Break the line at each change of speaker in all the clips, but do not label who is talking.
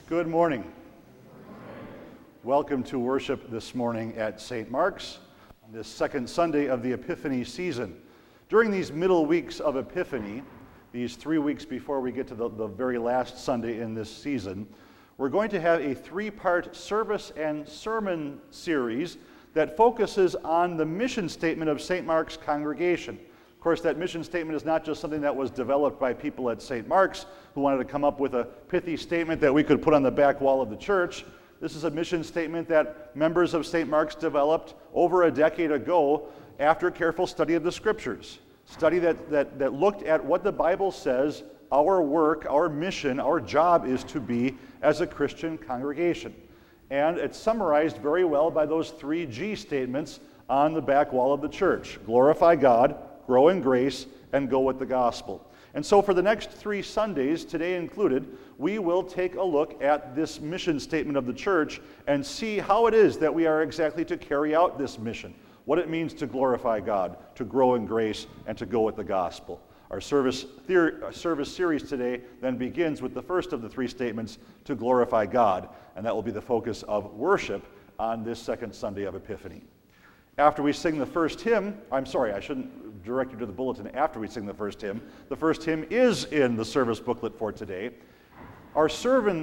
Good morning. Welcome to worship this morning at St. Mark's on this second Sunday of the Epiphany season. During these middle weeks of Epiphany, these 3 weeks before we get to the very last Sunday in this season, we're going to have a three-part service and sermon series that focuses on the mission statement of St. Mark's congregation. Of course, that mission statement is not just something that was developed by people at St. Mark's who wanted to come up with a pithy statement that we could put on the back wall of the church. This is a mission statement that members of St. Mark's developed over a decade ago after careful study of the Scriptures. Study that looked at what the Bible says our work, our mission, our job is to be as a Christian congregation. And it's summarized very well by those 3 G statements on the back wall of the church. Glorify God, grow in grace, and go with the gospel. And so for the next 3 Sundays, today included, we will take a look at this mission statement of the church and see how it is that we are exactly to carry out this mission, what it means to glorify God, to grow in grace, and to go with the gospel. Our service series today then begins with the first of the 3 statements, to glorify God, and that will be the focus of worship on this second Sunday of Epiphany. After we sing the first hymn, I shouldn't direct you to the bulletin after we sing the first hymn. The first hymn is in the service booklet for today. Our sermon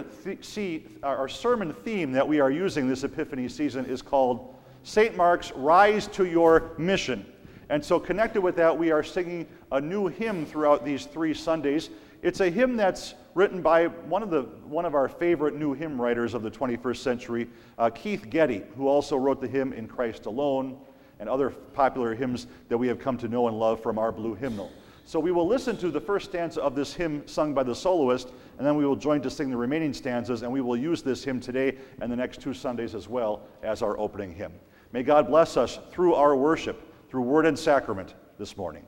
theme that we are using this Epiphany season is called St. Mark's Rise to Your Mission. And so connected with that, we are singing a new hymn throughout these 3 Sundays. It's a hymn that's written by one of our favorite new hymn writers of the 21st century, Keith Getty, who also wrote the hymn In Christ Alone and other popular hymns that we have come to know and love from our blue hymnal. So we will listen to the first stanza of this hymn sung by the soloist, and then we will join to sing the remaining stanzas, and we will use this hymn today and the next 2 Sundays as well as our opening hymn. May God bless us through our worship, through word and sacrament this morning.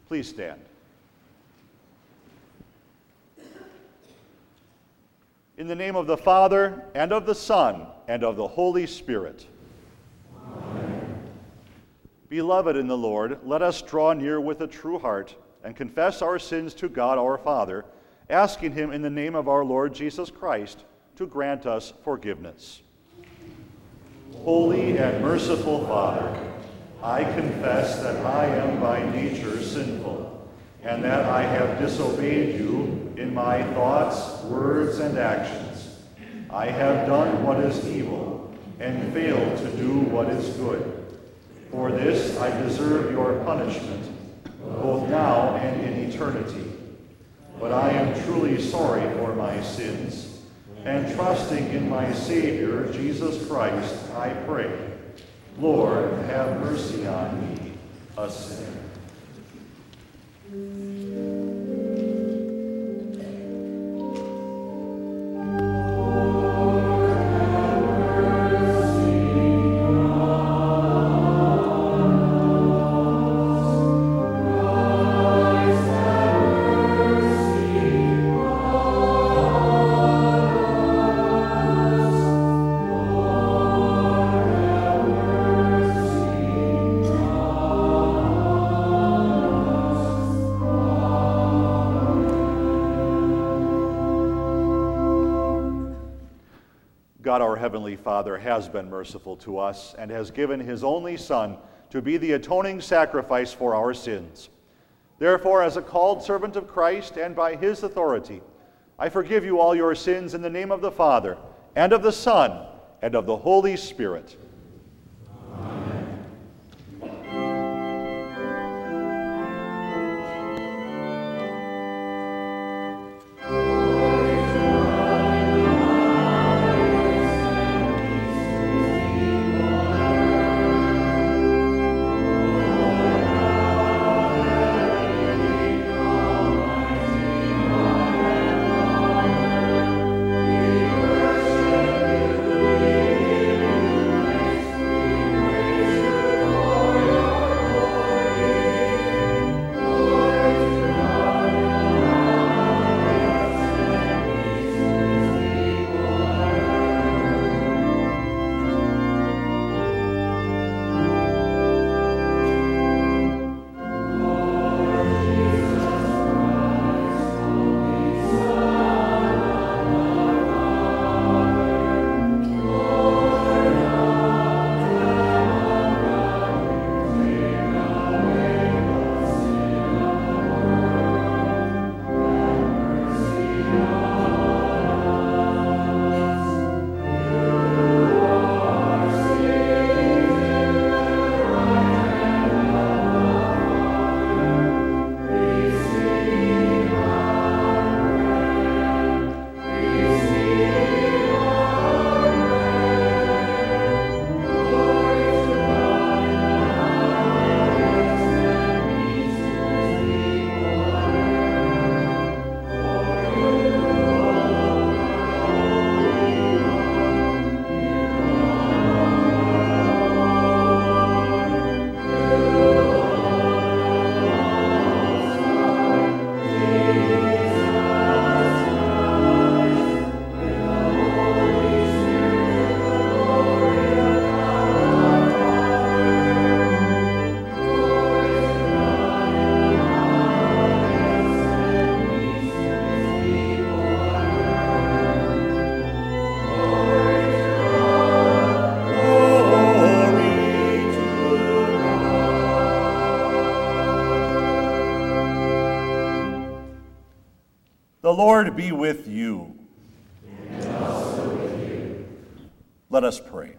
Please stand. In the name of the Father, and of the Son, and of the Holy Spirit.
Amen.
Beloved in the Lord, let us draw near with a true heart and confess our sins to God our Father, asking him in the name of our Lord Jesus Christ to grant us forgiveness. Holy and merciful Father, I confess that I am by nature sinful, and that I have disobeyed you in my thoughts, words, and actions. I have done what is evil, and failed to do what is good. For this I deserve your punishment, both now and in eternity. But I am truly sorry for my sins, and trusting in my Savior, Jesus Christ, I pray, Lord, have mercy on me, a sinner. God, our Heavenly Father, has been merciful to us and has given his only Son to be the atoning sacrifice for our sins. Therefore, as a called servant of Christ and by his authority, I forgive you all your sins in the name of the Father, and of the Son, and of the Holy Spirit. The Lord be with you.
And also with you.
Let us pray.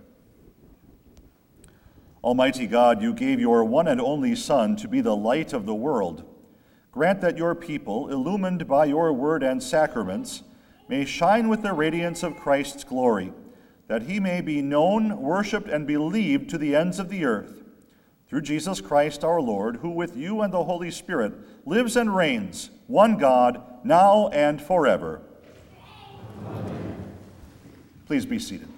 Almighty God, you gave your one and only Son to be the light of the world. Grant that your people, illumined by your word and sacraments, may shine with the radiance of Christ's glory, that he may be known, worshipped, and believed to the ends of the earth. Through Jesus Christ our Lord, who with you and the Holy Spirit lives and reigns, one God, now and forever.
Amen.
Please be seated.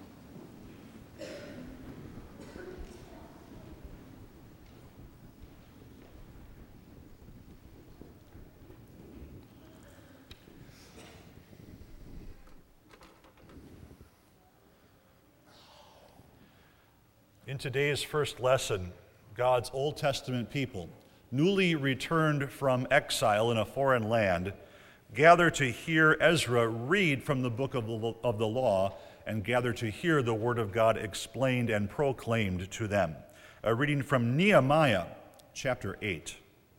In today's first lesson, God's Old Testament people, newly returned from exile in a foreign land, gather to hear Ezra read from the book of the law and gather to hear the word of God explained and proclaimed to them. A reading from Nehemiah chapter 8.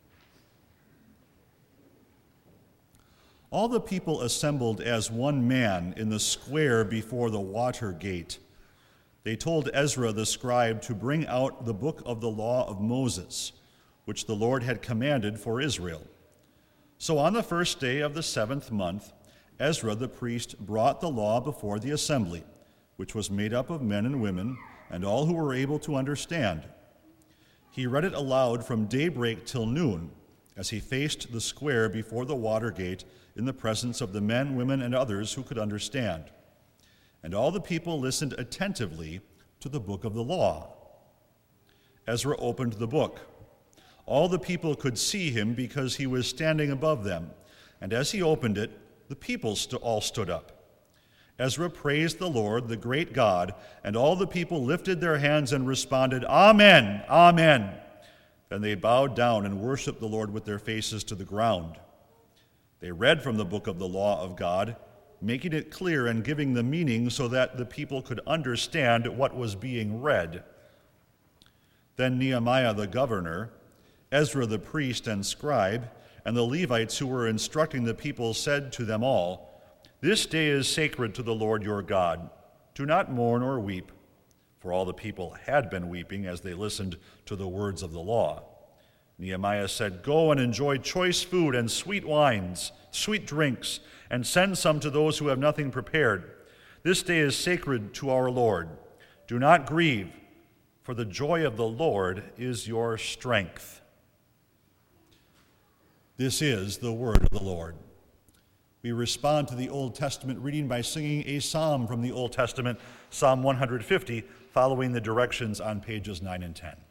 All the people assembled as one man in the square before the water gate. They told Ezra the scribe to bring out the book of the law of Moses, which the Lord had commanded for Israel. So on the first day of the 7th month, Ezra the priest brought the law before the assembly, which was made up of men and women, and all who were able to understand. He read it aloud from daybreak till noon, as he faced the square before the water gate in the presence of the men, women, and others who could understand. And all the people listened attentively to the book of the law. Ezra opened the book. All the people could see him because he was standing above them. And as he opened it, the people all stood up. Ezra praised the Lord, the great God, and all the people lifted their hands and responded, "Amen, Amen." Then they bowed down and worshiped the Lord with their faces to the ground. They read from the book of the law of God, making it clear and giving the meaning so that the people could understand what was being read. Then Nehemiah the governor, Ezra the priest and scribe, and the Levites who were instructing the people said to them all, "This day is sacred to the Lord your God. Do not mourn or weep," for all the people had been weeping as they listened to the words of the law. Nehemiah said, "Go and enjoy choice food and sweet wines, sweet drinks, and send some to those who have nothing prepared. This day is sacred to our Lord. Do not grieve, for the joy of the Lord is your strength." This is the word of the Lord. We respond to the Old Testament reading by singing a psalm from the Old Testament, Psalm 150, following the directions on pages 9 and 10.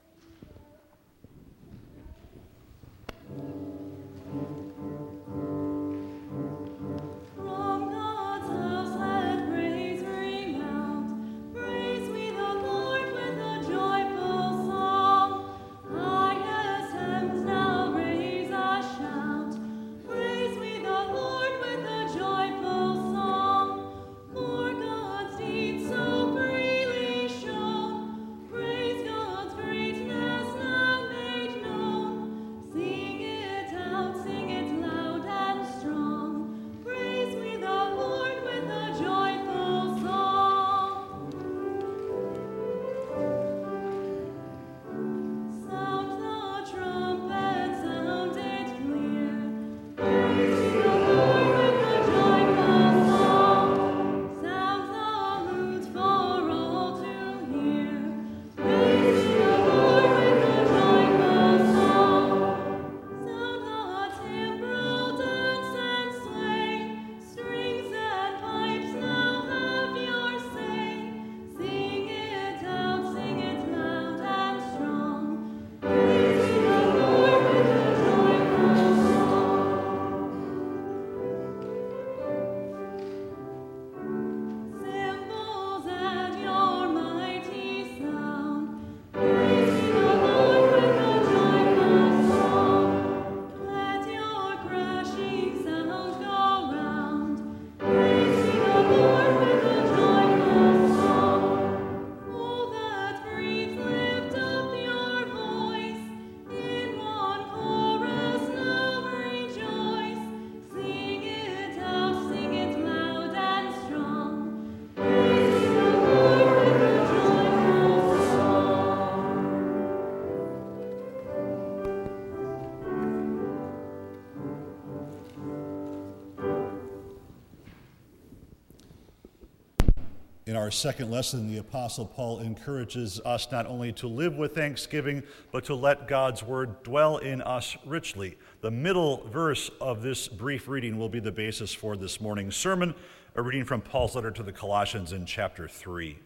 In our second lesson, the Apostle Paul encourages us not only to live with thanksgiving, but to let God's word dwell in us richly. The middle verse of this brief reading will be the basis for this morning's sermon, a reading from Paul's letter to the Colossians in chapter 3.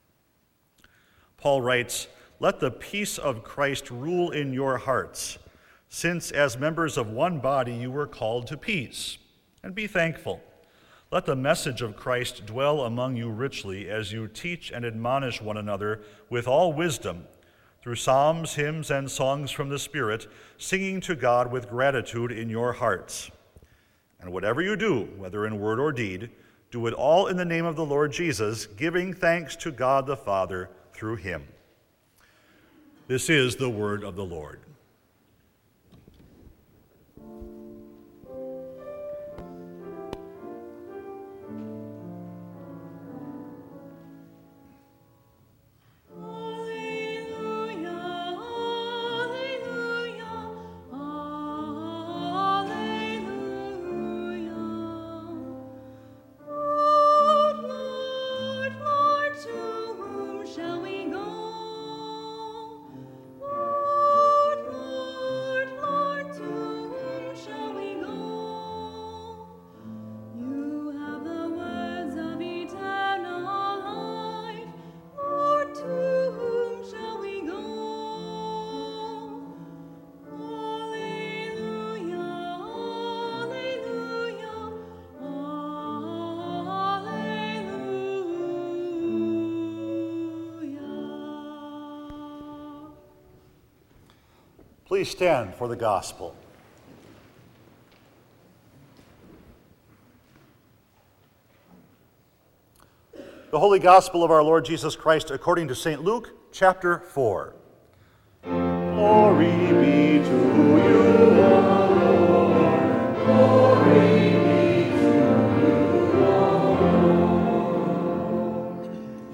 Paul writes, "Let the peace of Christ rule in your hearts, since as members of one body you were called to peace, and be thankful.
Let the message of Christ dwell among you richly as you teach and admonish one another with all wisdom, through psalms, hymns, and songs from the Spirit, singing to God with gratitude in your hearts. And whatever you do, whether in word or deed, do it all in the name of the Lord Jesus, giving thanks to God the Father through him. This is the word of the Lord. Please stand for the gospel. The Holy Gospel of our Lord Jesus Christ according to St. Luke, chapter 4.
Glory be to you, O Lord. Glory be to you, O Lord.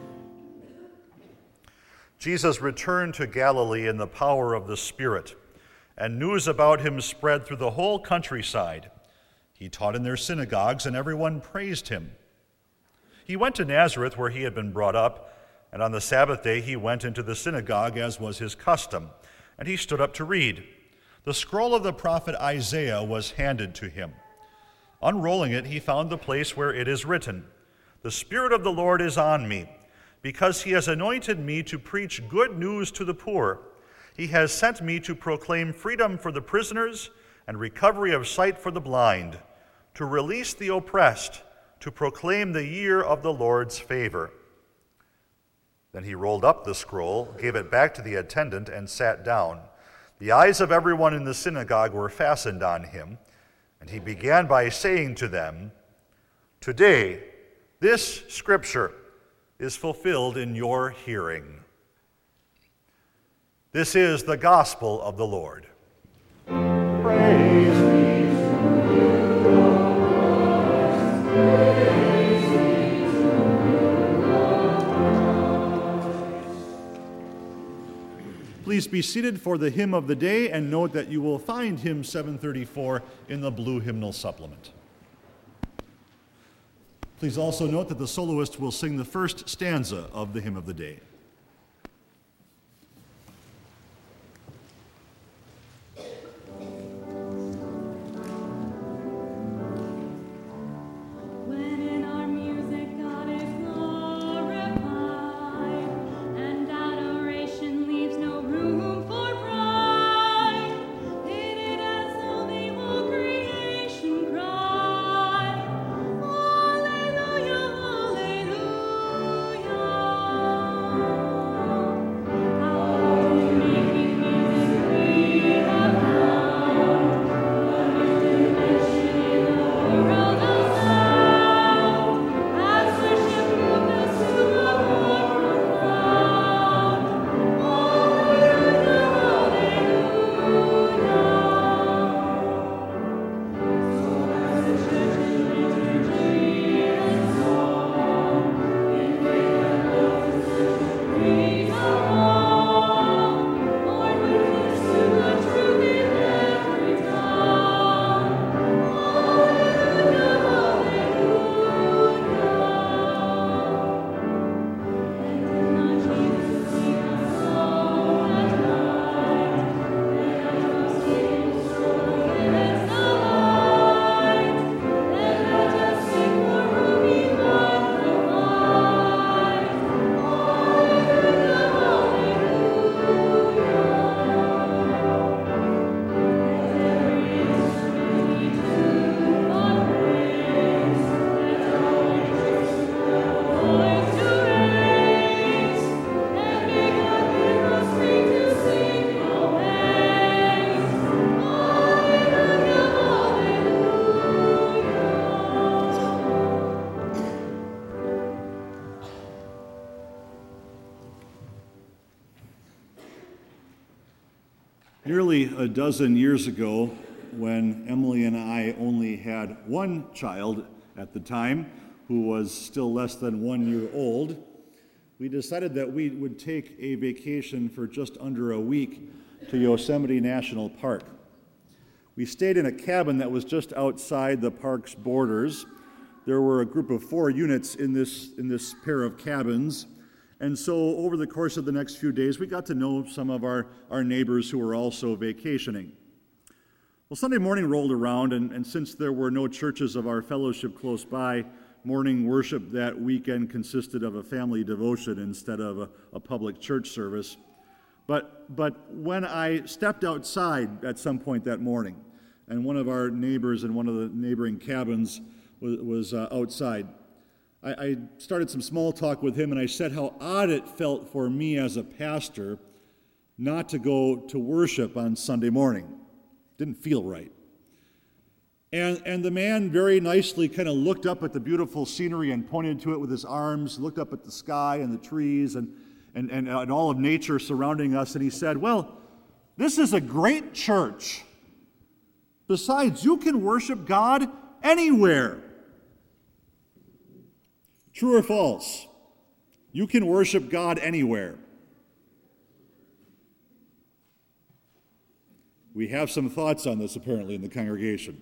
Jesus returned to Galilee in the power of the Spirit, and news about him spread through the whole countryside. He taught in their synagogues, and everyone praised him. He went to Nazareth, where he had been brought up, and on the Sabbath day he went into the synagogue, as was his custom, and he stood up to read. The scroll of the prophet Isaiah was handed to him. Unrolling it, he found the place where it is written, "The Spirit of the Lord is on me, because he has anointed me to preach good news to the poor. He has sent me to proclaim freedom for the prisoners and recovery of sight for the blind, to release the oppressed, to proclaim the year of the Lord's favor." Then he rolled up the scroll, gave it back to the attendant, and sat down. The eyes of everyone in the synagogue were fastened on him, and he began by saying to them, "Today, this scripture is fulfilled in your hearing." This is the gospel of the Lord.
Praise be to you, O Christ. Praise be to you, O Christ. Please be seated for the hymn of the day, and note that you will find hymn 734 in the blue hymnal supplement. Please also note that the soloist will sing the first stanza of the hymn of the day.
Alleluia, alleluia.
Nearly a dozen years ago, when Emily and I only had one child at the time, who was still less than 1 year old, we decided that we would take a vacation for just under a week to Yosemite National Park. We stayed in a cabin that was just outside the park's borders. There were a group of 4 units in this pair of cabins. And so over the course of the next few days, we got to know some of our neighbors who were also vacationing. Well, Sunday morning rolled around, and since there were no churches of our fellowship close by, morning worship that weekend consisted of a family devotion instead of a public church service. But when I stepped outside at some point that morning, and one of our neighbors in one of the neighboring cabins was outside, I started some small talk with him, and I said how odd it felt for me as a pastor not to go to worship on Sunday morning. Didn't feel right. And the man very nicely kind of looked up at the beautiful scenery and pointed to it with his arms, looked up at the sky and the trees and all of nature surrounding us, and he said, "Well, this is a great church. Besides, you can worship God anywhere." True or false? You can worship God anywhere. We have some thoughts on this apparently in the congregation.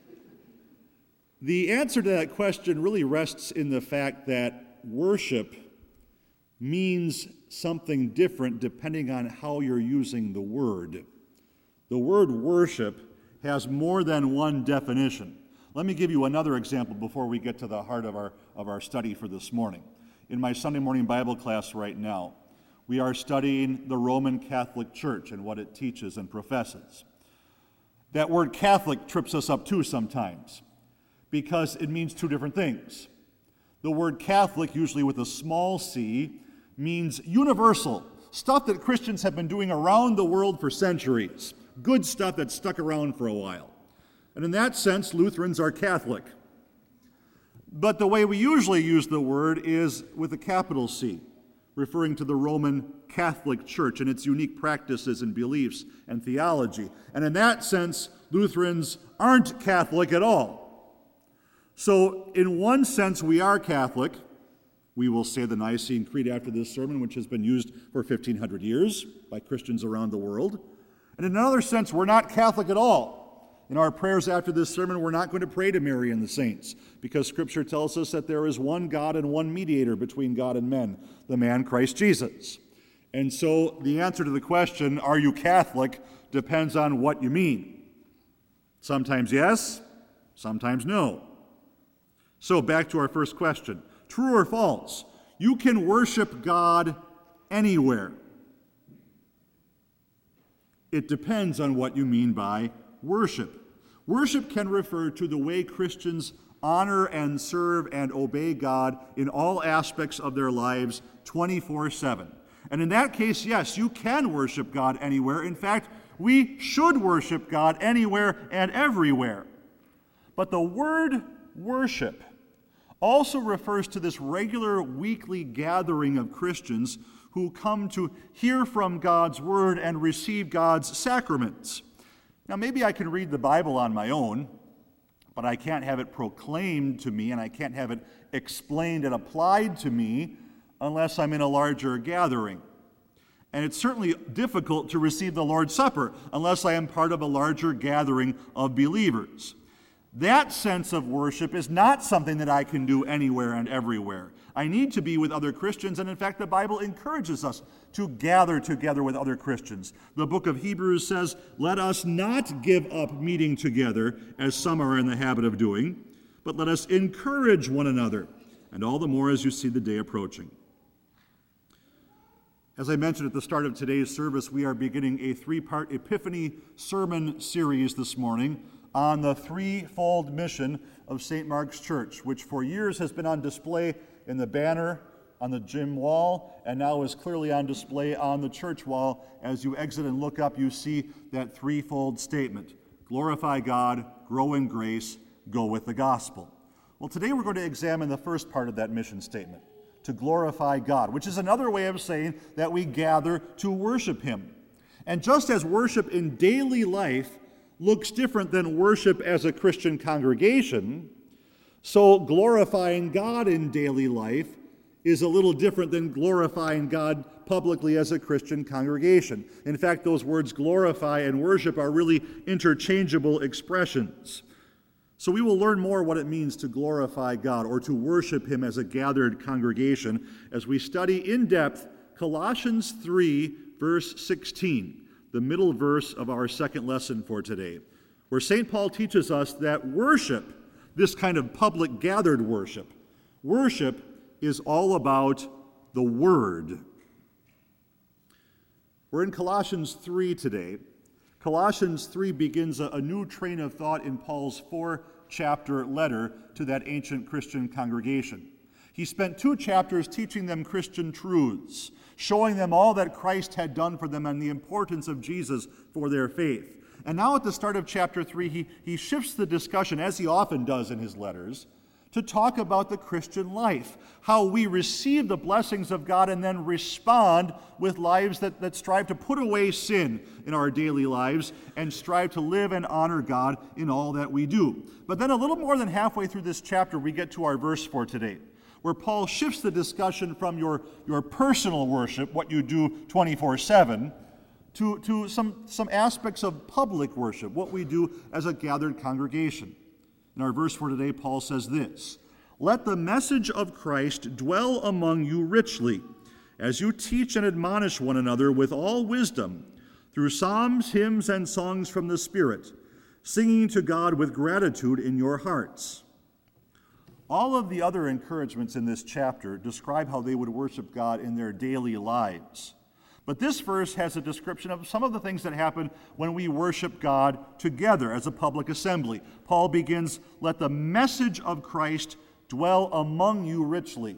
The answer to that question really rests in the fact that worship means something different depending on how you're using the word. The word worship has more than one definition. Let me give you another example before we get to the heart of our study for this morning. In my Sunday morning Bible class right now, we are studying the Roman Catholic Church and what it teaches and professes. That word Catholic trips us up too sometimes because it means two different things. The word Catholic, usually with a small c, means universal, stuff that Christians have been doing around the world for centuries, good stuff that's stuck around for a while. And in that sense, Lutherans are Catholic. But the way we usually use the word is with a capital C, referring to the Roman Catholic Church and its unique practices and beliefs and theology. And in that sense, Lutherans aren't Catholic at all. So in one sense, we are Catholic. We will say the Nicene Creed after this sermon, which has been used for 1,500 years by Christians around the world. And in another sense, we're not Catholic at all. In our prayers after this sermon, we're not going to pray to Mary and the saints, because Scripture tells us that there is one God and one mediator between God and men, the man Christ Jesus. And so the answer to the question, are you Catholic, depends on what you mean. Sometimes yes, sometimes no. So back to our first question. True or false? You can worship God anywhere. It depends on what you mean by worship. Worship can refer to the way Christians honor and serve and obey God in all aspects of their lives 24/7. And in that case, yes, you can worship God anywhere. In fact, we should worship God anywhere and everywhere. But the word worship also refers to this regular weekly gathering of Christians who come to hear from God's word and receive God's sacraments. Now, maybe I can read the Bible on my own, but I can't have it proclaimed to me and I can't have it explained and applied to me unless I'm in a larger gathering. And it's certainly difficult to receive the Lord's Supper unless I am part of a larger gathering of believers. That sense of worship is not something that I can do anywhere and everywhere. I need to be with other Christians, and in fact, the Bible encourages us to gather together with other Christians. The book of Hebrews says, "Let us not give up meeting together, as some are in the habit of doing, but let us encourage one another, and all the more as you see the day approaching." As I mentioned at the start of today's service, we are beginning a 3-part Epiphany sermon series this morning on the threefold mission of St. Mark's Church, which for years has been on display in the banner on the gym wall, and now is clearly on display on the church wall. As you exit and look up, you see that threefold statement: glorify God, grow in grace, go with the gospel. Well, today we're going to examine the first part of that mission statement, to glorify God, which is another way of saying that we gather to worship Him. And just as worship in daily life looks different than worship as a Christian congregation, so glorifying God in daily life is a little different than glorifying God publicly as a Christian congregation. In fact, those words glorify and worship are really interchangeable expressions. So we will learn more what it means to glorify God or to worship Him as a gathered congregation as we study in depth Colossians 3, verse 16, the middle verse of our second lesson for today, where St. Paul teaches us that worship, this kind of public gathered worship is all about the Word. We're in Colossians 3 today. Colossians 3 begins a new train of thought in Paul's 4-chapter letter to that ancient Christian congregation. He spent 2 chapters teaching them Christian truths, showing them all that Christ had done for them and the importance of Jesus for their faith. And now at the start of chapter 3, he shifts the discussion, as he often does in his letters, to talk about the Christian life, how we receive the blessings of God and then respond with lives that strive to put away sin in our daily lives and strive to live and honor God in all that we do. But then a little more than halfway through this chapter, we get to our verse for today, where Paul shifts the discussion from your personal worship, what you do 24/7, to some aspects of public worship, what we do as a gathered congregation. In our verse for today, Paul says this: "Let the message of Christ dwell among you richly, as you teach and admonish one another with all wisdom, through psalms, hymns, and songs from the Spirit, singing to God with gratitude in your hearts." All of the other encouragements in this chapter describe how they would worship God in their daily lives. But this verse has a description of some of the things that happen when we worship God together as a public assembly. Paul begins, "Let the message of Christ dwell among you richly."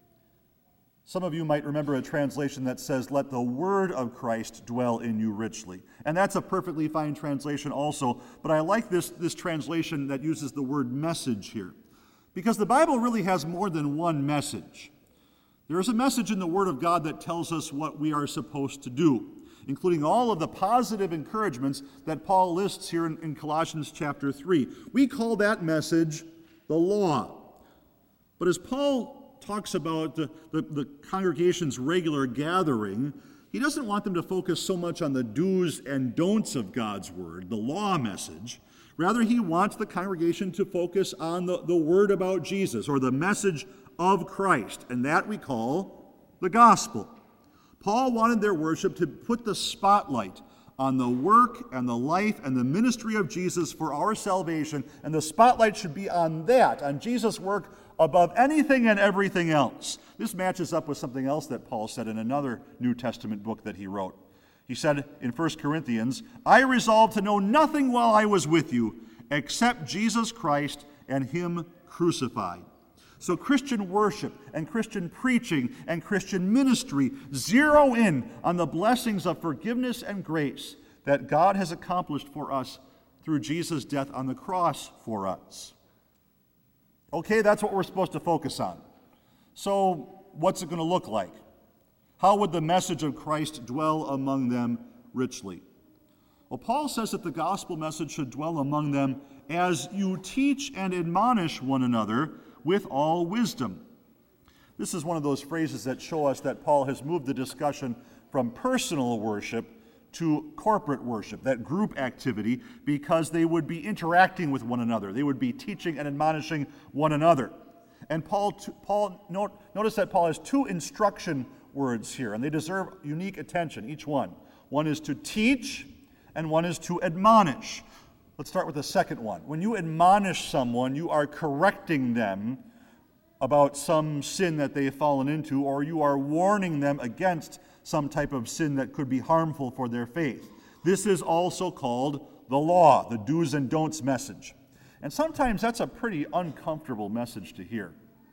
Some of you might remember a translation that says, "Let the word of Christ dwell in you richly." And that's a perfectly fine translation also, but I like this translation that uses the word message here, because the Bible really has more than one message. There is a message in the Word of God that tells us what we are supposed to do, including all of the positive encouragements that Paul lists here in Colossians chapter 3. We call that message the law. But as Paul talks about the congregation's regular gathering, he doesn't want them to focus so much on the do's and don'ts of God's Word, the law message. Rather, he wants the congregation to focus on the Word about Jesus, or the message of Christ, and that we call the gospel. Paul wanted their worship to put the spotlight on the work and the life and the ministry of Jesus for our salvation, and the spotlight should be on that, on Jesus' work above anything and everything else. This matches up with something else that Paul said in another New Testament book that he wrote. He said in 1 Corinthians, "I resolved to know nothing while I was with you except Jesus Christ and Him crucified." So Christian worship and Christian preaching and Christian ministry zero in on the blessings of forgiveness and grace that God has accomplished for us through Jesus' death on the cross for us. Okay, that's what we're supposed to focus on. So what's it going to look like? How would the message of Christ dwell among them richly? Well, Paul says that the gospel message should dwell among them as you teach and admonish one another with all wisdom. This is one of those phrases that show us that Paul has moved the discussion from personal worship to corporate worship, that group activity, because they would be interacting with one another. They would be teaching and admonishing one another. And notice that Paul has 2 instruction words here, and they deserve unique attention, each one. One is to teach, and one is to admonish. Let's start with the second one. When you admonish someone, you are correcting them about some sin that they have fallen into, or you are warning them against some type of sin that could be harmful for their faith. This is also called the law, the do's and don'ts message. And sometimes that's a pretty uncomfortable message to hear.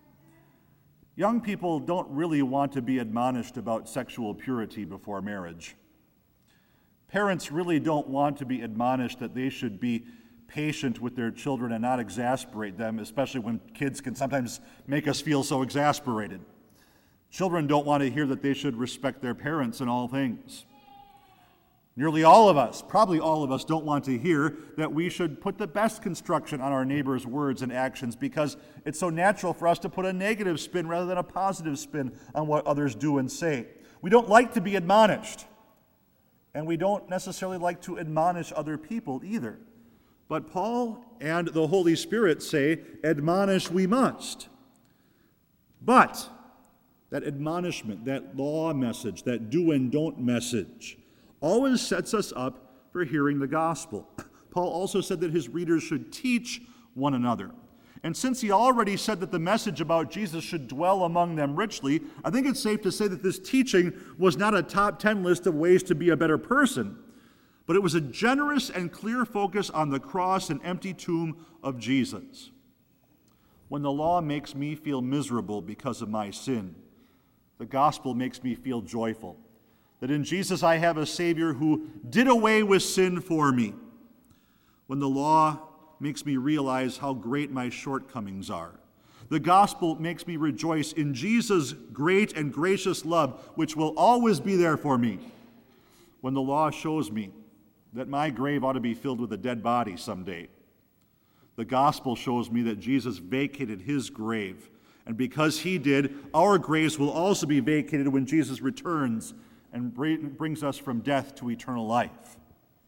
Young people don't really want to be admonished about sexual purity before marriage. Parents really don't want to be admonished that they should be patient with their children and not exasperate them, especially when kids can sometimes make us feel so exasperated. Children don't want to hear that they should respect their parents in all things. Nearly all of us, probably all of us, don't want to hear that we should put the best construction on our neighbor's words and actions because it's so natural for us to put a negative spin rather than a positive spin on what others do and say. We don't like to be admonished, and we don't necessarily like to admonish other people either. But Paul and the Holy Spirit say, admonish we must. But that admonishment, that law message, that do and don't message, always sets us up for hearing the gospel. Paul also said that his readers should teach one another. And since he already said that the message about Jesus should dwell among them richly, I think it's safe to say that this teaching was not a top 10 list of ways to be a better person, but it was a generous and clear focus on the cross and empty tomb of Jesus. When the law makes me feel miserable because of my sin, the gospel makes me feel joyful. That in Jesus I have a Savior who did away with sin for me. When the law makes me realize how great my shortcomings are. The gospel makes me rejoice in Jesus' great and gracious love, which will always be there for me. When the law shows me that my grave ought to be filled with a dead body someday. The gospel shows me that Jesus vacated his grave. And because he did, our graves will also be vacated when Jesus returns and brings us from death to eternal life.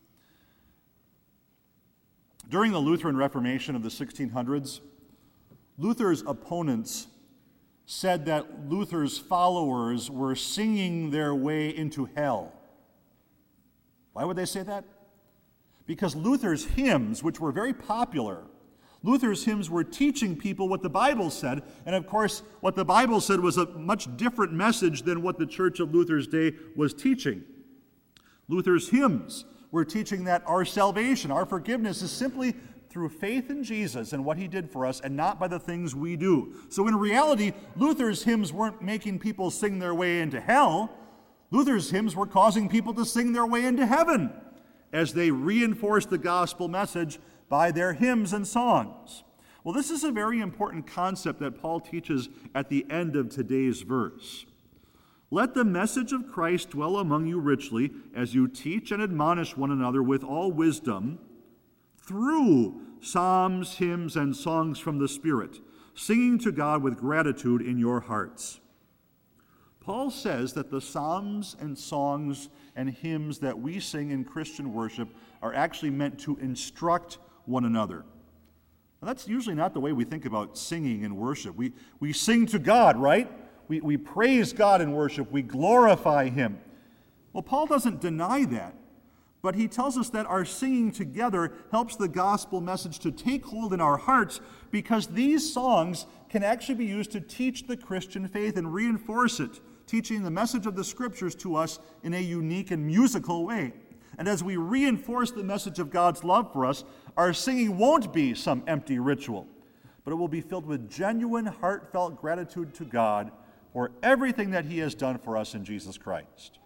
During the Lutheran Reformation of the 1600s, Luther's opponents said that Luther's followers were singing their way into hell. Why would they say that? Because Luther's hymns, which were very popular, Luther's hymns were teaching people what the Bible said, and of course, what the Bible said was a much different message than what the Church of Luther's day was teaching. Luther's hymns were teaching that our salvation, our forgiveness, is simply through faith in Jesus and what he did for us, and not by the things we do. So in reality, Luther's hymns weren't making people sing their way into hell. Luther's hymns were causing people to sing their way into heaven as they reinforced the gospel message by their hymns and songs. Well, this is a very important concept that Paul teaches at the end of today's verse. Let the message of Christ dwell among you richly as you teach and admonish one another with all wisdom through psalms, hymns, and songs from the Spirit, singing to God with gratitude in your hearts. Paul says that the psalms and songs and hymns that we sing in Christian worship are actually meant to instruct one another. Now, that's usually not the way we think about singing and worship. We sing to God, right? We praise God in worship. We glorify him. Well, Paul doesn't deny that, but he tells us that our singing together helps the gospel message to take hold in our hearts, because these songs can actually be used to teach the Christian faith and reinforce it, teaching the message of the Scriptures to us in a unique and musical way. And as we reinforce the message of God's love for us, our singing won't be some empty ritual, but it will be filled with genuine, heartfelt gratitude to God for everything that he has done for us in Jesus Christ.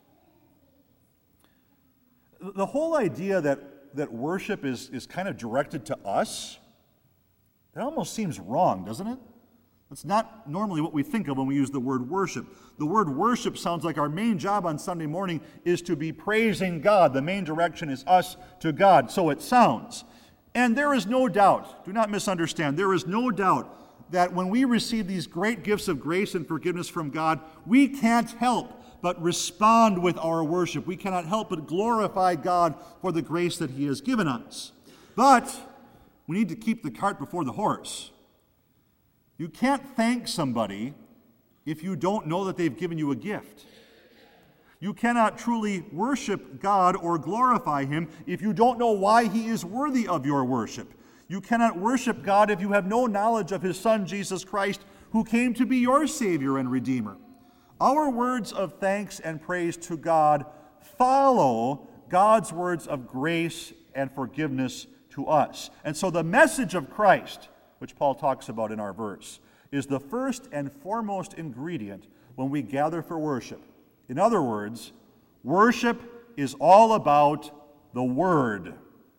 The whole idea that worship is kind of directed to us, that almost seems wrong, doesn't it? That's not normally what we think of when we use the word worship. The word worship sounds like our main job on Sunday morning is to be praising God. The main direction is us to God, so it sounds. And there is no doubt, do not misunderstand, there is no doubt that when we receive these great gifts of grace and forgiveness from God, we can't help but respond with our worship. We cannot help but glorify God for the grace that he has given us. But we need to keep the cart before the horse. You can't thank somebody if you don't know that they've given you a gift. You cannot truly worship God or glorify him if you don't know why he is worthy of your worship. You cannot worship God if you have no knowledge of his Son, Jesus Christ, who came to be your Savior and Redeemer. Our words of thanks and praise to God follow God's words of grace and forgiveness to us. And so the message of Christ, which Paul talks about in our verse, is the first and foremost ingredient when we gather for worship. In other words, worship is all about the Word.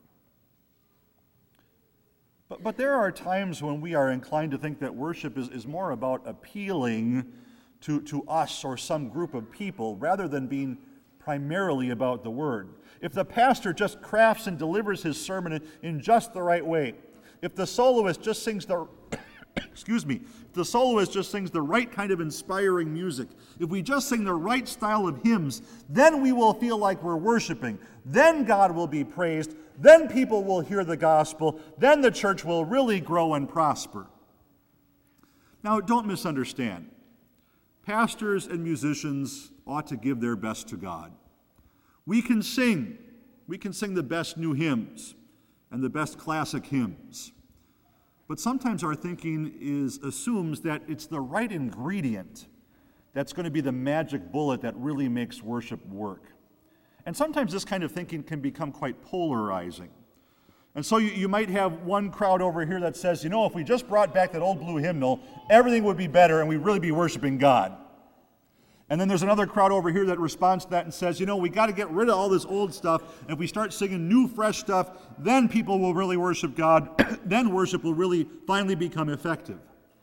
But there are times when we are inclined to think that worship is more about appealing to us or some group of people rather than being primarily about the Word. If the pastor just crafts and delivers his sermon in just the right way, if the soloist just sings the if the soloist just sings the right kind of inspiring music, if we just sing the right style of hymns, then we will feel like we're worshiping. Then God will be praised. Then people will hear the gospel. Then the church will really grow and prosper. Now, don't misunderstand. Pastors and musicians ought to give their best to God. We can sing. We can sing the best new hymns and the best classic hymns. But sometimes our thinking assumes that it's the right ingredient that's going to be the magic bullet that really makes worship work. And sometimes this kind of thinking can become quite polarizing. And so you might have one crowd over here that says, if we just brought back that old blue hymnal, everything would be better and we'd really be worshiping God. And then there's another crowd over here that responds to that and says, we got to get rid of all this old stuff. And if we start singing new, fresh stuff, then people will really worship God. Then worship will really finally become effective.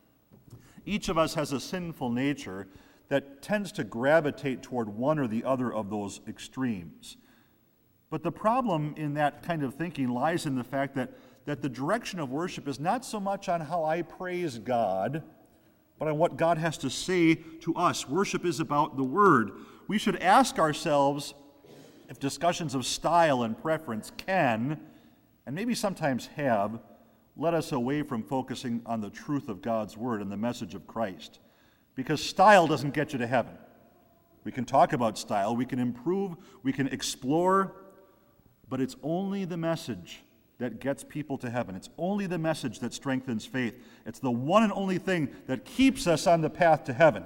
Each of us has a sinful nature that tends to gravitate toward one or the other of those extremes. But the problem in that kind of thinking lies in the fact that the direction of worship is not so much on how I praise God, but on what God has to say to us. Worship is about the Word. We should ask ourselves if discussions of style and preference can, and maybe sometimes have, led us away from focusing on the truth of God's Word and the message of Christ. Because style doesn't get you to heaven. We can talk about style, we can improve, we can explore, but it's only the message that gets people to heaven. It's only the message that strengthens faith. It's the one and only thing that keeps us on the path to heaven.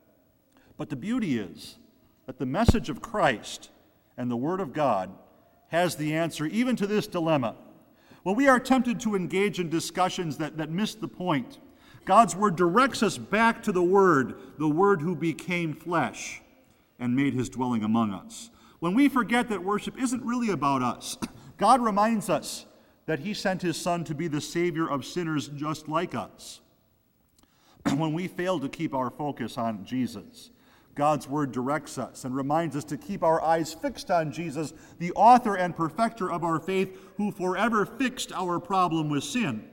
But the beauty is that the message of Christ and the Word of God has the answer even to this dilemma. When we are tempted to engage in discussions that miss the point, God's Word directs us back to the Word who became flesh and made his dwelling among us. When we forget that worship isn't really about us, God reminds us that he sent his Son to be the Savior of sinners just like us. When we fail to keep our focus on Jesus, God's Word directs us and reminds us to keep our eyes fixed on Jesus, the author and perfecter of our faith, who forever fixed our problem with sin.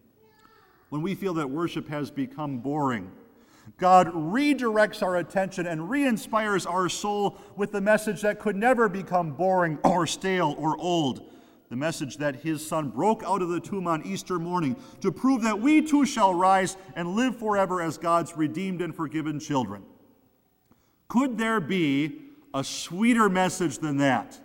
When we feel that worship has become boring, God redirects our attention and re-inspires our soul with the message that could never become boring or stale or old. The message that his Son broke out of the tomb on Easter morning to prove that we too shall rise and live forever as God's redeemed and forgiven children. Could there be a sweeter message than that?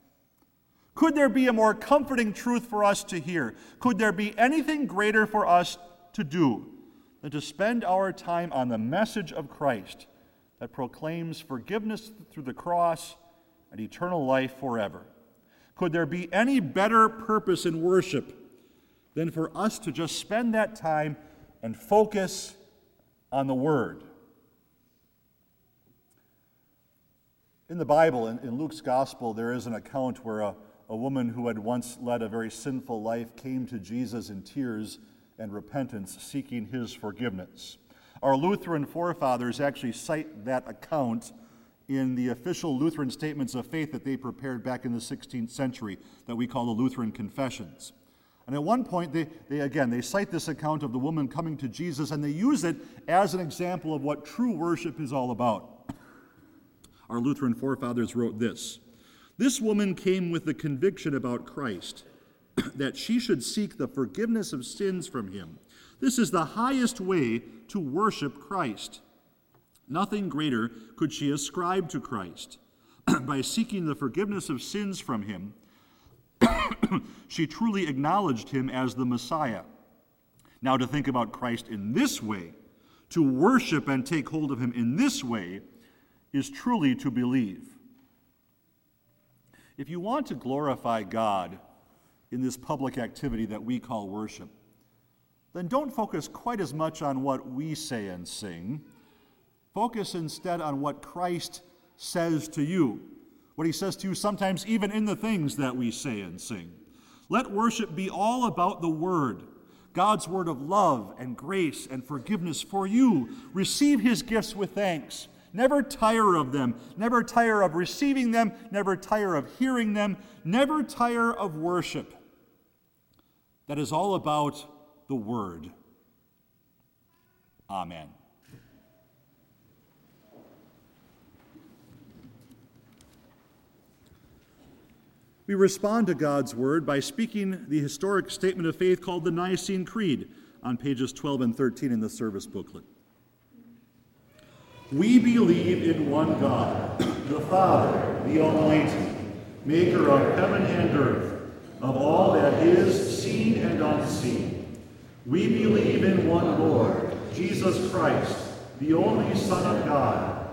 Could there be a more comforting truth for us to hear? Could there be anything greater for us to do than to spend our time on the message of Christ that proclaims forgiveness through the cross and eternal life forever? Could there be any better purpose in worship than for us to just spend that time and focus on the Word? In the Bible, in Luke's Gospel, there is an account where a woman who had once led a very sinful life came to Jesus in tears and repentance, seeking his forgiveness. Our Lutheran forefathers actually cite that account in the official Lutheran statements of faith that they prepared back in the 16th century that we call the Lutheran Confessions. And at one point, they cite this account of the woman coming to Jesus, and they use it as an example of what true worship is all about. Our Lutheran forefathers wrote this: "This woman came with the conviction about Christ, that she should seek the forgiveness of sins from him. This is the highest way to worship Christ. Nothing greater could she ascribe to Christ. By seeking the forgiveness of sins from him, she truly acknowledged him as the Messiah. Now, to think about Christ in this way, to worship and take hold of him in this way, is truly to believe." If you want to glorify God in this public activity that we call worship, then don't focus quite as much on what we say and sing. Focus instead on what Christ says to you, what he says to you sometimes even in the things that we say and sing. Let worship be all about the Word, God's Word of love and grace and forgiveness for you. Receive his gifts with thanks. Never tire of them. Never tire of receiving them. Never tire of hearing them. Never tire of worship. That is all about the Word. Amen. We respond to God's Word by speaking the historic statement of faith called the Nicene Creed on pages 12 and 13 in the service booklet. We believe in one God, the Father, the Almighty, maker of heaven and earth, of all that is seen and unseen. We believe in one Lord, Jesus Christ, the only Son of God,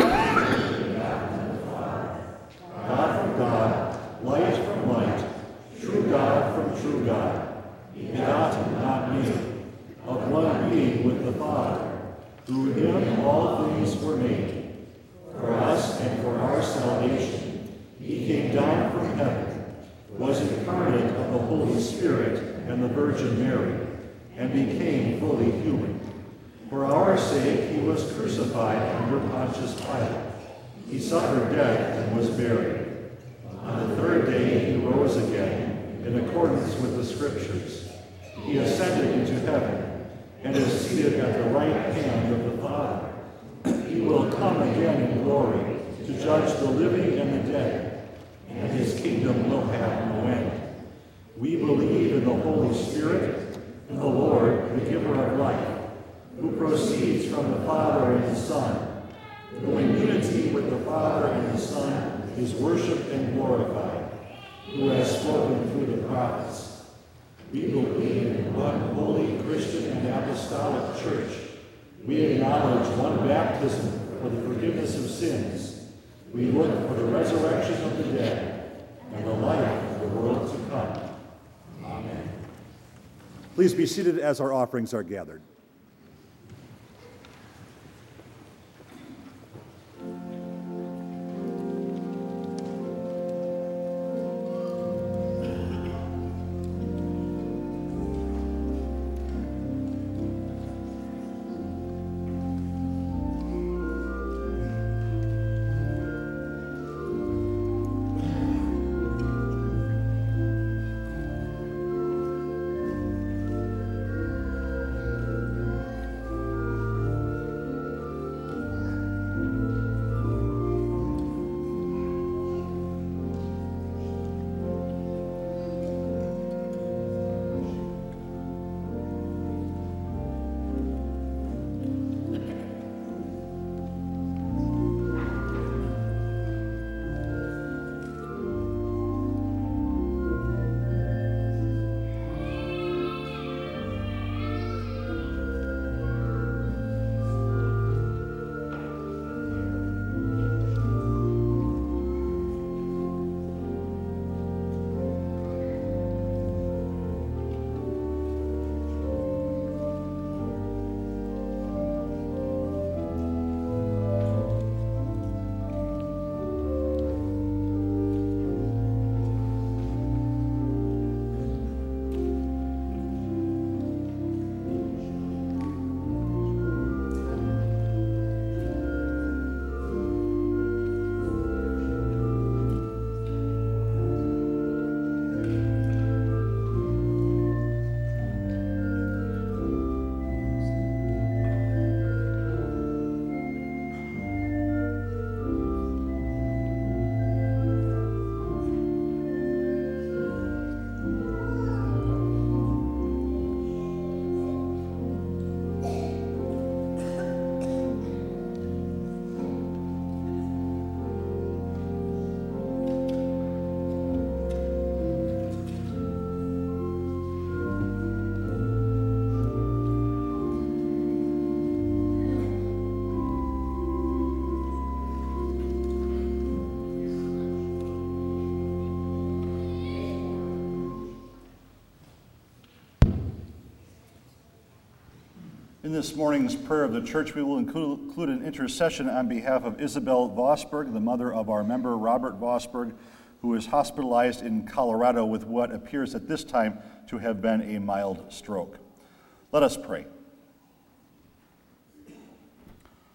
God from God, light from light, true God from true God, begotten, not made, of one being with the Father. Through him all things were made. For us and for our salvation, he came down from heaven, was incarnate of the Holy Spirit and the Virgin Mary, and became fully human. For our sake he was crucified under Pontius Pilate. He suffered death and was buried. On the third day he rose again, in accordance with the Scriptures. He ascended into heaven, and is seated at the right hand of the Father. He will come again in glory to judge the living and the dead, and his kingdom will have no end. We believe in the Holy Spirit, in the Lord, the giver of life, who proceeds from the Father and the Son, who in unity with the Father and the Son is worshipped and glorified, who has spoken through the prophets. We believe in one holy Christian and apostolic church. We acknowledge one baptism for the forgiveness of sins. We look for the resurrection of the dead and the life of the world to come. Amen. Please be seated as our offerings are gathered. In this morning's prayer of the church, we will include an intercession on behalf of Isabel Vosberg, the mother of our member Robert Vosberg, who is hospitalized in Colorado with what appears at this time to have been a mild stroke. Let us pray.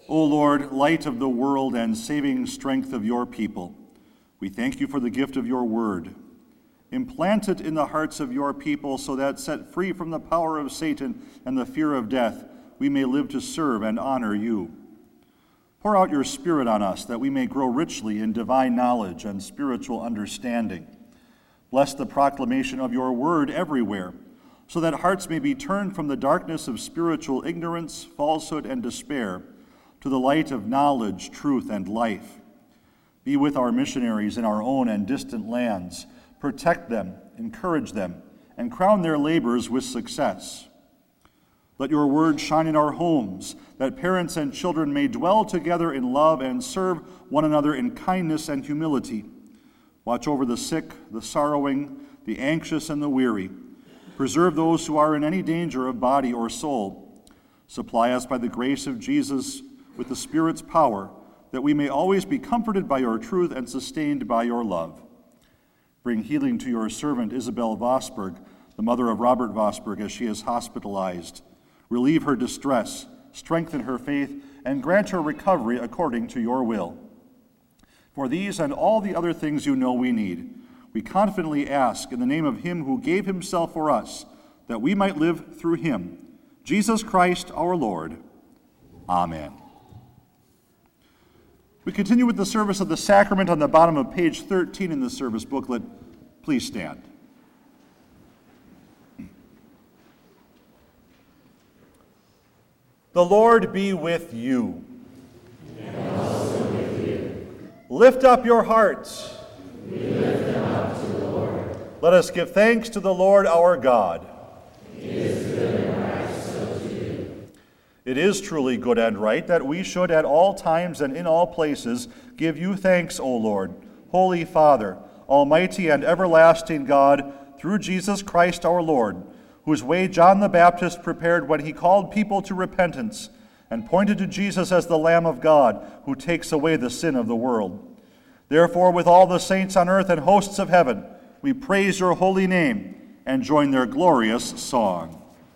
O Lord, light of the world and saving strength of your people, we thank you for the gift of your word. Implant it in the hearts of your people so that, set free from the power of Satan and the fear of death, we may live to serve and honor you. Pour out your Spirit on us that we may grow richly in divine knowledge and spiritual understanding. Bless the proclamation of your word everywhere, so that hearts may be turned from the darkness of spiritual ignorance, falsehood, and despair to the light of knowledge, truth, and life. Be with our missionaries in our own and distant lands. Protect them, encourage them, and crown their labors with success. Let your word shine in our homes, that parents and children may dwell together in love and serve one another in kindness and humility. Watch over the sick, the sorrowing, the anxious, and the weary. Preserve those who are in any danger of body or soul. Supply us by the grace of Jesus with the Spirit's power, that we may always be comforted by your truth and sustained by your love. Bring healing to your servant Isabel Vosberg, the mother of Robert Vosberg, as she is hospitalized. Relieve her distress, strengthen her faith, and grant her recovery according to your will. For these and all the other things you know we need, we confidently ask in the name of him who gave himself for us, that we might live through him, Jesus Christ our Lord. Amen. We continue with the service of the sacrament on the bottom of page 13 in the service booklet. Please stand. The Lord be with you.
And also with you.
Lift up your hearts.
We lift them up to the Lord.
Let us give thanks to the Lord our God.
It is good and right so to do.
It is truly good and right that we should at all times and in all places give you thanks, O Lord, Holy Father, Almighty and everlasting God, through Jesus Christ our Lord, whose way John the Baptist prepared when he called people to repentance and pointed to Jesus as the Lamb of God who takes away the sin of the world. Therefore, with all the saints on earth and hosts of heaven, we praise your holy name and join their glorious song.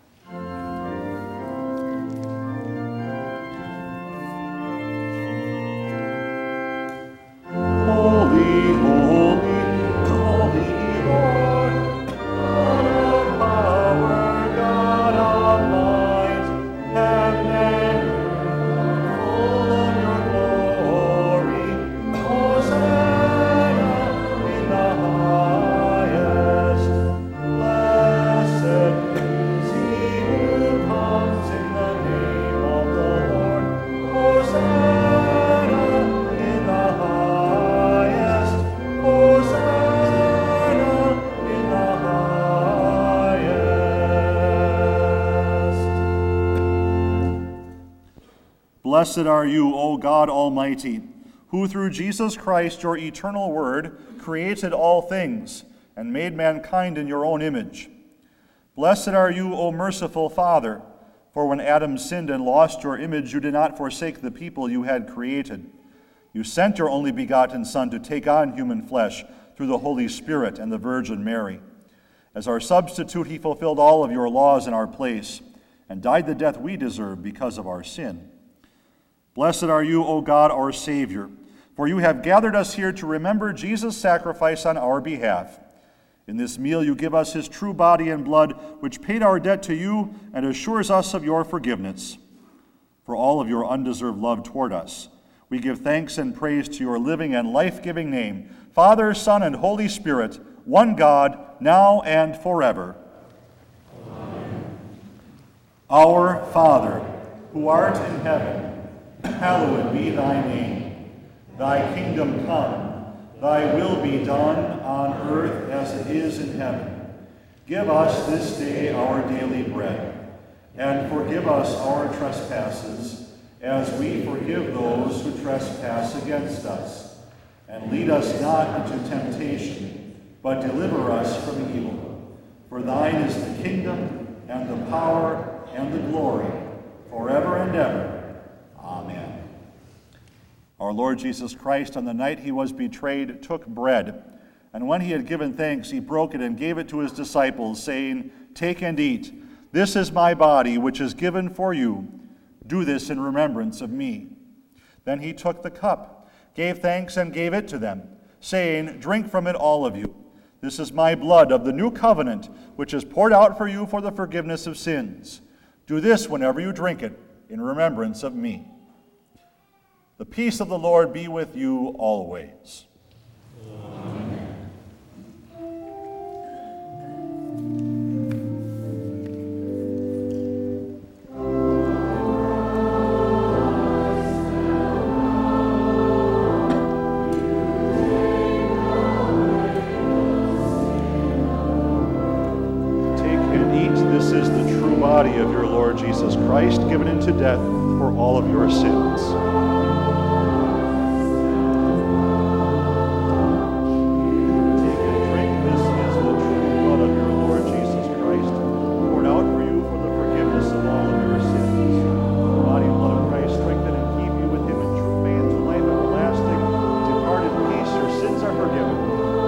Holy, holy, holy Lord, God of power, God of might, heaven and earth, full of your glory, Hosanna in the highest. Blessed is he who comes in the name of the Lord, Hosanna in the highest. Hosanna in the highest. Blessed are you, O God Almighty, who through Jesus Christ, your eternal Word, created all things and made mankind in your own image. Blessed are you, O merciful Father, for when Adam sinned and lost your image, you did not forsake the people you had created. You sent your only begotten Son to take on human flesh through the Holy Spirit and the Virgin Mary. As our substitute, he fulfilled all of your laws in our place and died the death we deserve because of our sin. Blessed are you, O God, our Savior, for you have gathered us here to remember Jesus' sacrifice on our behalf. In this meal you give us his true body and blood, which paid our debt to you and assures us of your forgiveness. For all of your undeserved love toward us, we give thanks and praise to your living and life-giving name, Father, Son, and Holy Spirit, one God, now and forever.
Amen.
Our Father, who art in heaven, hallowed be thy name. Thy kingdom come, thy will be done on earth as it is in heaven. Give us this day our daily bread, and forgive us our trespasses, as we forgive those who trespass against us. And lead us not into temptation, but deliver us from evil. For thine is the kingdom, and the power, and the glory, forever and ever. Amen. Our Lord Jesus Christ, on the night he was betrayed, took bread, and when he had given thanks, he broke it and gave it to his disciples, saying, "Take and eat. This is my body, which is given for you. Do this in remembrance of me."
Then he took the cup, gave thanks, and gave it to them, saying, "Drink from it, all of you. This is my blood of the new covenant, which is poured out for you for the forgiveness of sins. Do this whenever you drink it, in remembrance of me." The peace of the Lord be with you always.
Of your Lord Jesus Christ, given into death for all of your sins. Take and drink. This is the true blood of your Lord Jesus Christ, poured out for you for the forgiveness of all of your sins. The body and blood of Christ, strengthen and keep you with him in true faith to life everlasting. Depart in peace, your sins are forgiven.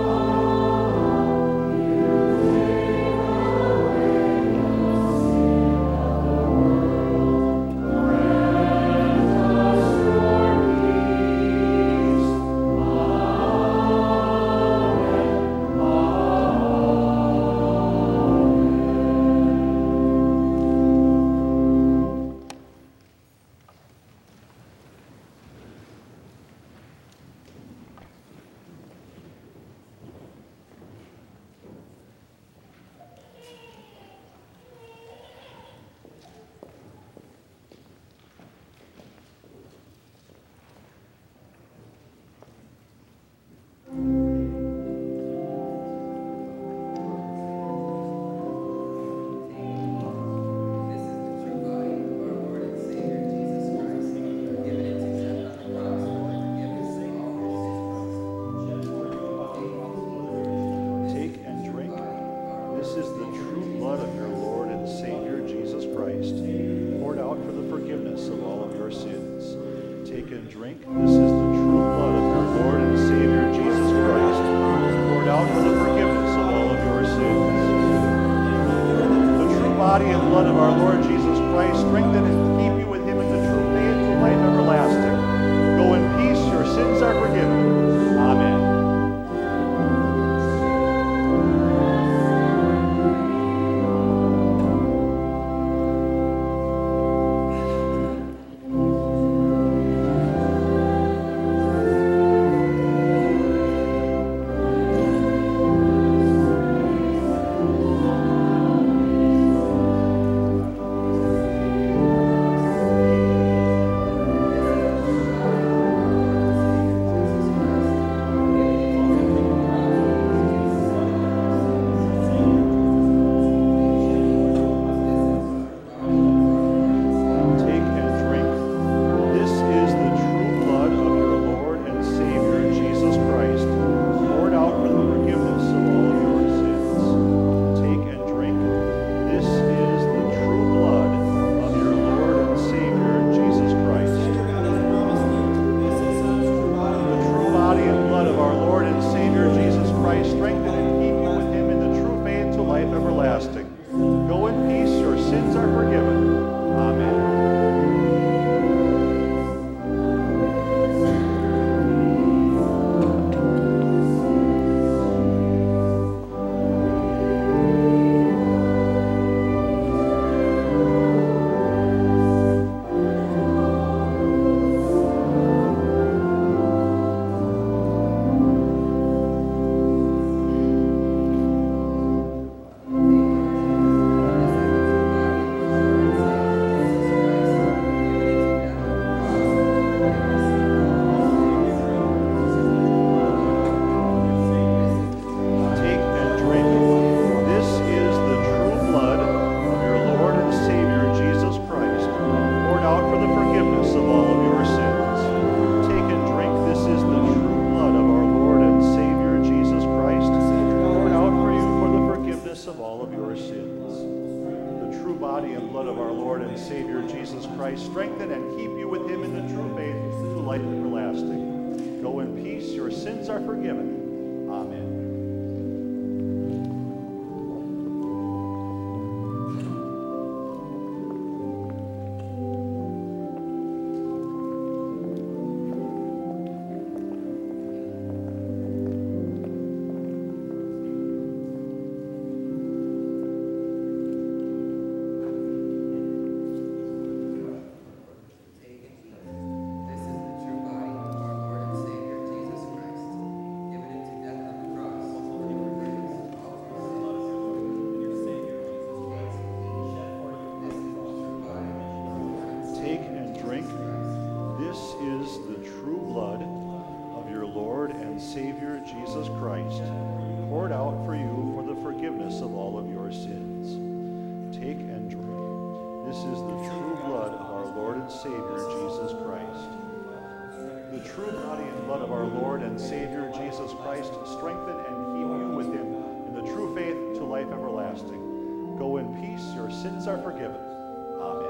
Body and blood of our Lord Jesus Christ, strengthen and keep you with him in the true faith to life everlasting. Go in peace, your sins are forgiven. Amen. Strengthen and keep you with him in the true faith to life everlasting. Go in peace, your sins are forgiven. Amen. This is the true blood of our Lord and Savior, Jesus Christ. The true body and blood of our Lord and Savior, Jesus Christ, strengthen and keep you with him in the true faith to life everlasting. Go in peace, your sins are forgiven. Amen.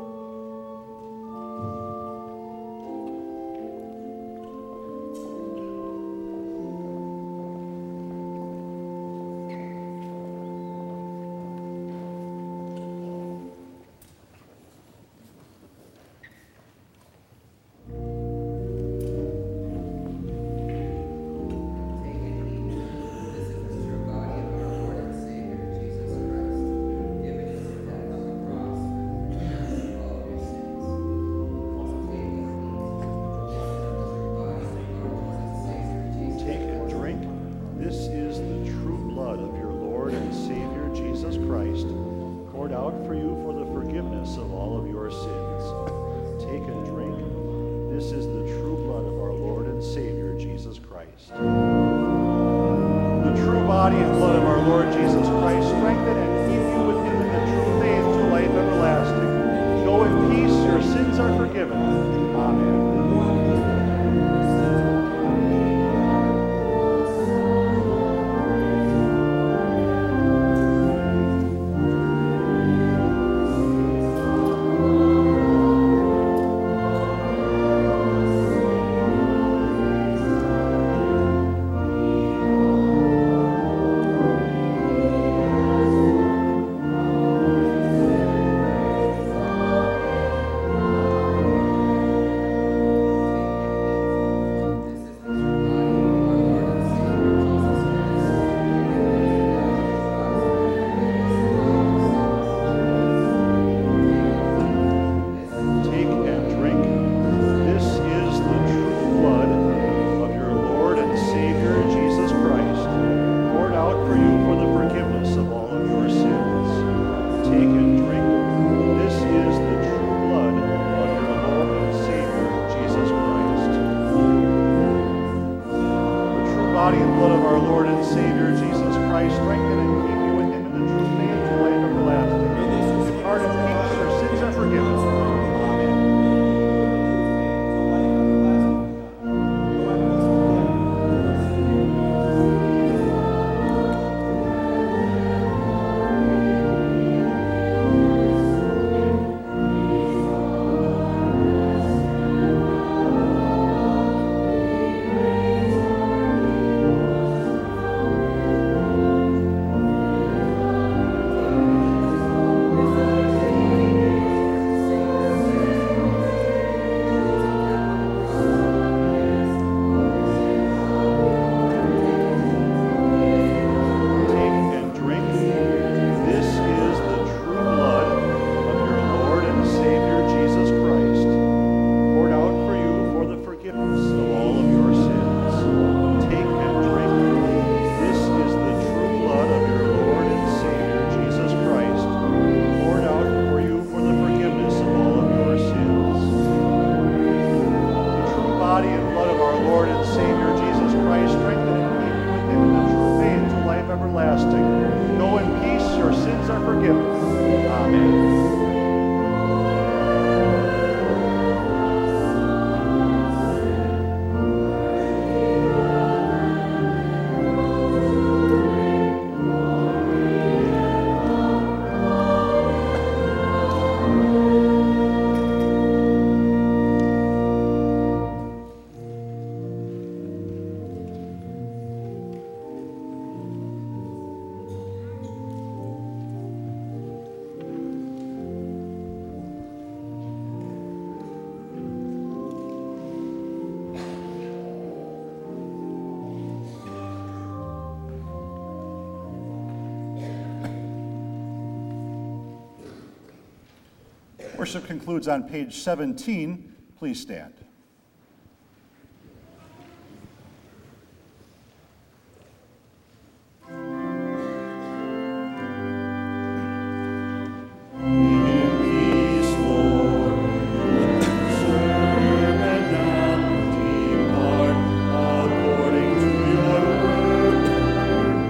Worship concludes on page 17. Please stand.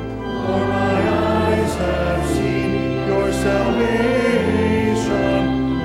Salvation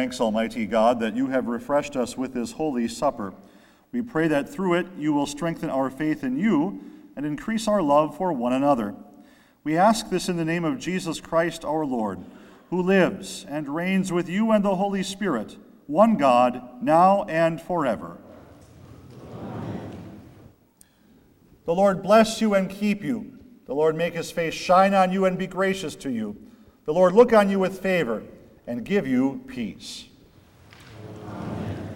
thanks, Almighty God, that you have refreshed us with this holy supper. We pray that through it you will strengthen our faith in you and increase our love for one another. We ask this in the name of Jesus Christ our Lord, who lives and reigns with you and the Holy Spirit, one God, now and forever. Amen. The Lord bless you and keep you. The Lord make his face shine on you and be gracious to you. The Lord look on you with favor and give you peace.
Amen.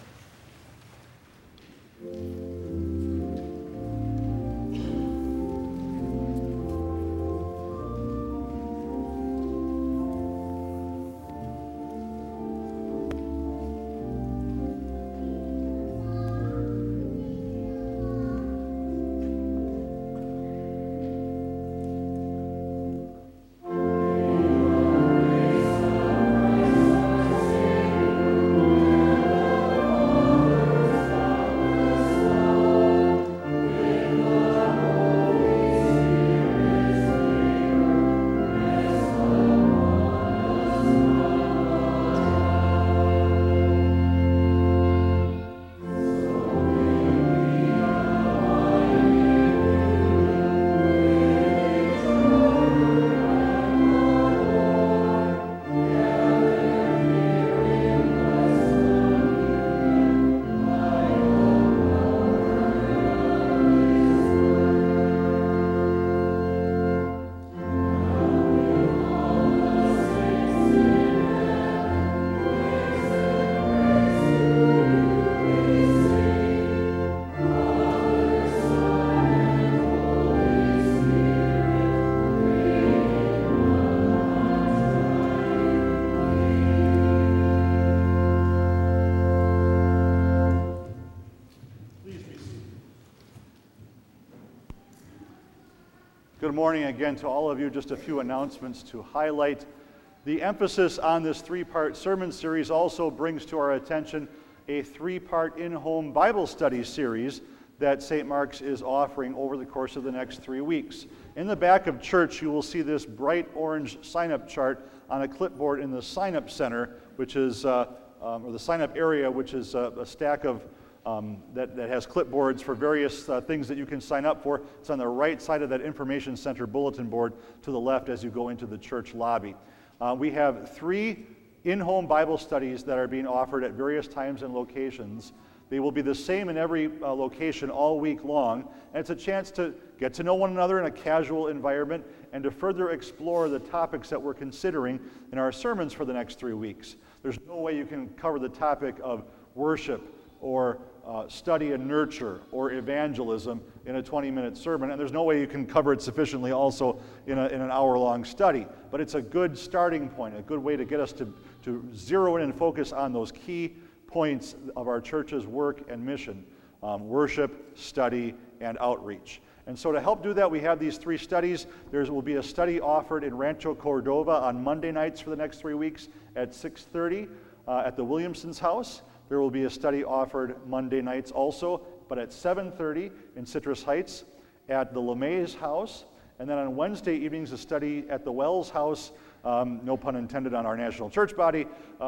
Good morning again to all of you. Just a few announcements to highlight. The emphasis on this three-part sermon series also brings to our attention a three-part in-home Bible study series that St. Mark's is offering over the course of the next 3 weeks. In the back of church, you will see this bright orange sign-up chart on a clipboard in the sign-up center, which is, or the sign-up area, which is a stack of that has clipboards for various things that you can sign up for. It's on the right side of that information center bulletin board to the left as you go into the church lobby. We have 3 in-home Bible studies that are being offered at various times and locations. They will be the same in every location all week long, and it's a chance to get to know one another in a casual environment and to further explore the topics that we're considering in our sermons for the next 3 weeks. There's no way you can cover the topic of worship or study and nurture or evangelism in a 20-minute sermon, and there's no way you can cover it sufficiently also in an hour-long study. But it's a good starting point, a good way to get us to zero in and focus on those key points of our church's work and mission: worship, study, and outreach. And so to help do that, we have these 3 studies. There will be a study offered in Rancho Cordova on Monday nights for the next 3 weeks at 6:30 at the Williamson's house. There will be a study offered Monday nights also, but at 7:30 in Citrus Heights at the LeMay's house. And then on Wednesday evenings, a study at the Wells house, no pun intended on our national church body,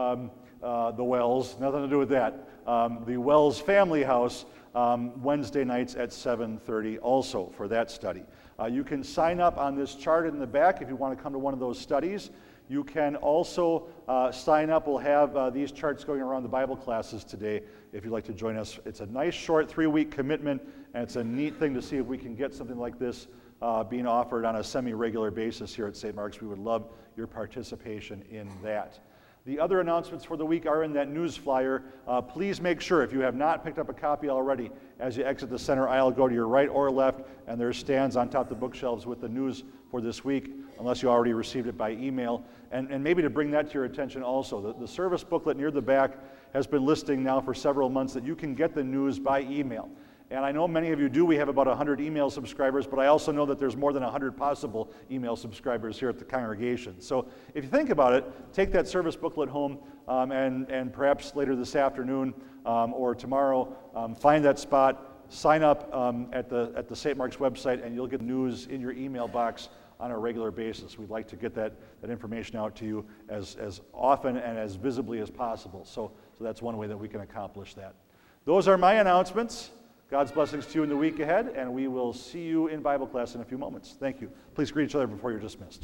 the Wells, nothing to do with that. The Wells family house, Wednesday nights at 7:30 also for that study. You can sign up on this chart in the back if you want to come to one of those studies. You can also sign up. We'll have these charts going around the Bible classes today if you'd like to join us. It's a nice short 3-week commitment, and it's a neat thing to see if we can get something like this being offered on a semi-regular basis here at St. Mark's. We would love your participation in that. The other announcements for the week are in that news flyer. Please make sure, if you have not picked up a copy already, as you exit the center aisle, go to your right or left, and there's stands on top of the bookshelves with the news for this week, unless you already received it by email. And maybe to bring that to your attention also, the service booklet near the back has been listing now for several months that you can get the news by email. And I know many of you do. We have about 100 email subscribers, but I also know that there's more than 100 possible email subscribers here at the congregation. So if you think about it, take that service booklet home and perhaps later this afternoon or tomorrow, find that spot, sign up at the St. Mark's website, and you'll get news in your email box on a regular basis. We'd like to get that information out to you as often and as visibly as possible. So that's one way that we can accomplish that. Those are my announcements. God's blessings to you in the week ahead, and we will see you in Bible class in a few moments. Thank you. Please greet each other before you're dismissed.